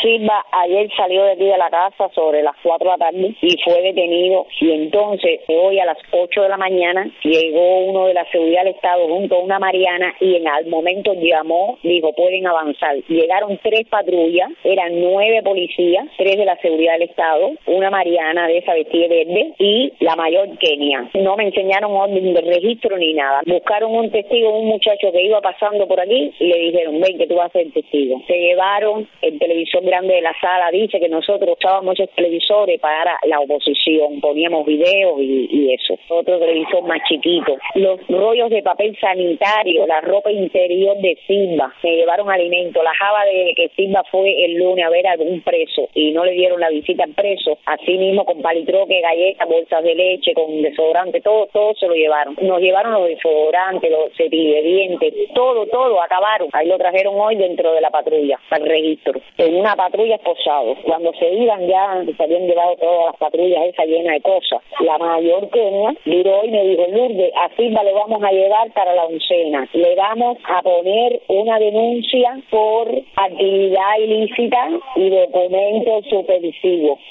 Silva ayer salió de aquí de la casa sobre las 4 de la tarde y fue detenido, y entonces hoy a las 8 de la mañana llegó uno de la seguridad del Estado junto a una Mariana y al momento llamó, dijo pueden avanzar. Llegaron 3 patrullas, eran 9 policías, 3 de la seguridad del Estado, una Mariana de esa vestida verde y la mayor Kenia. No me enseñaron orden de registro ni nada. Buscaron un testigo, un muchacho que iba pasando por aquí, y le dijeron ven que tú vas a ser testigo. Se llevaron el televisor grande de la sala. Dice que nosotros usábamos esos televisores para la oposición, poníamos videos y eso. Otro televisor más chiquito. Los rollos de papel sanitario, la ropa interior de Silva. Se llevaron alimentos. La java de que Silva fue el lunes a ver a algún preso y no le dieron la visita al preso. Así mismo con palitroque, galletas, bolsas de leche, con desodorante, todo se lo llevaron. Nos llevaron los desodorantes, los cepillos de dientes, todo acabaron. Ahí lo trajeron hoy dentro de la patrulla para el registro. En una patrulla esposado. Cuando se iban ya se habían llevado todas las patrullas esas llenas de cosas. La mayor Kenia miró y me dijo Lourdes, a Silva le vamos a llevar para la 11ª. Le vamos a poner una denuncia por actividad ilícita y documentos supervisivos.